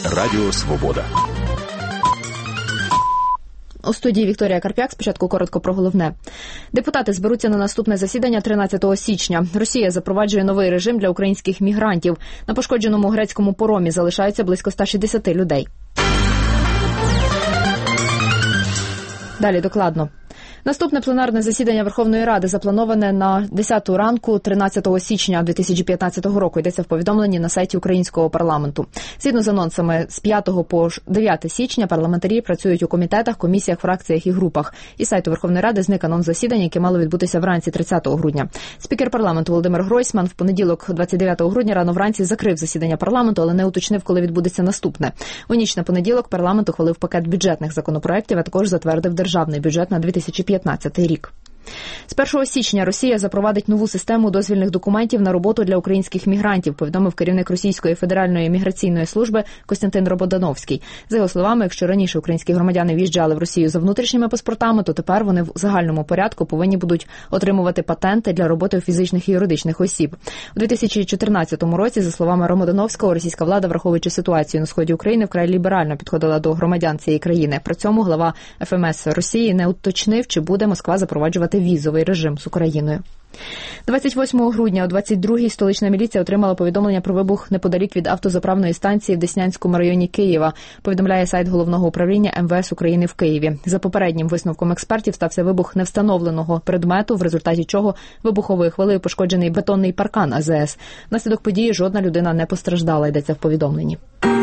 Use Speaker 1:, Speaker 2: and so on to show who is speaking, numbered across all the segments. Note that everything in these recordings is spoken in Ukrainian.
Speaker 1: Радіо Свобода.
Speaker 2: У студії Вікторія Карп'як. Спочатку коротко про головне. Депутати зберуться на наступне засідання 13 січня. Росія запроваджує новий режим для українських мігрантів. На пошкодженому грецькому поромі залишаються близько 160 людей. Далі докладно. Наступне пленарне засідання Верховної Ради заплановане на 10 ранку 13 січня 2015 року. Йдеться в повідомленні на сайті українського парламенту. Згідно з анонсами, з 5 по 9 січня парламентарі працюють у комітетах, комісіях, фракціях і групах. Із сайту Верховної Ради зник анонс засідання, яке мало відбутися вранці 30 грудня. Спікер парламенту Володимир Гройсман в понеділок 29 грудня рано вранці закрив засідання парламенту, але не уточнив, коли відбудеться наступне. У ніч на понеділок парламент ухвалив пакет бюджетних законопроєктів, а також затвердив державний бюджет на 2015 рік. З 1 січня Росія запровадить нову систему дозвільних документів на роботу для українських мігрантів, повідомив керівник Російської Федеральної міграційної служби Костянтин Рободановський. За його словами, якщо раніше українські громадяни в'їжджали в Росію за внутрішніми паспортами, то тепер вони в загальному порядку повинні будуть отримувати патенти для роботи у фізичних і юридичних осіб. У 2014 році, за словами Рободановського, російська влада, враховуючи ситуацію на сході України, вкрай ліберально підходила до громадян цієї країни. При цьому глава ФМС Росії не уточнив, чи буде Москва запроваджувати візовий режим з Україною. 28 грудня о 22-й столична міліція отримала повідомлення про вибух неподалік від автозаправної станції в Деснянському районі Києва, повідомляє сайт Головного управління МВС України в Києві. За попереднім висновком експертів стався вибух невстановленого предмету, в результаті чого вибуховою хвилею пошкоджений бетонний паркан АЗС. Внаслідок події жодна людина не постраждала, йдеться в повідомленні.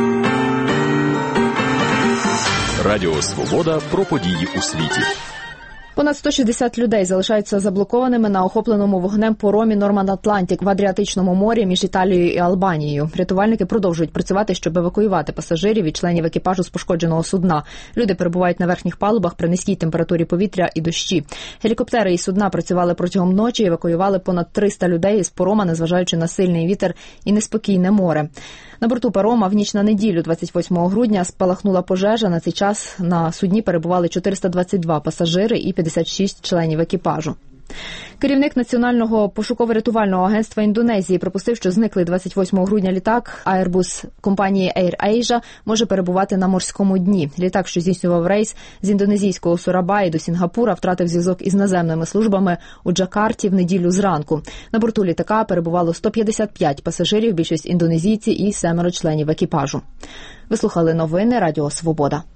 Speaker 1: Радіо Свобода про події у світі.
Speaker 2: Понад 160 людей залишаються заблокованими на охопленому вогнем поромі Норманд Атлантік в Адріатичному морі між Італією і Албанією. Рятувальники продовжують працювати, щоб евакуювати пасажирів і членів екіпажу з пошкодженого судна. Люди перебувають на верхніх палубах при низькій температурі повітря і дощі. Гелікоптери і судна працювали протягом ночі і евакуювали понад 300 людей із порома, незважаючи на сильний вітер і неспокійне море. На борту парома в ніч на неділю, 28 грудня, спалахнула пожежа. На цей час на судні перебували 422 пасажири і 56 членів екіпажу. Керівник Національного пошуково-рятувального агентства Індонезії припустив, що зниклий 28 грудня літак Airbus компанії Air Asia може перебувати на морському дні. Літак, що здійснював рейс з індонезійського Сурабаї до Сінгапура, втратив зв'язок із наземними службами у Джакарті в неділю зранку. На борту літака перебувало 155 пасажирів, більшість індонезійці і 7 членів екіпажу. Ви слухали новини Радіо Свобода.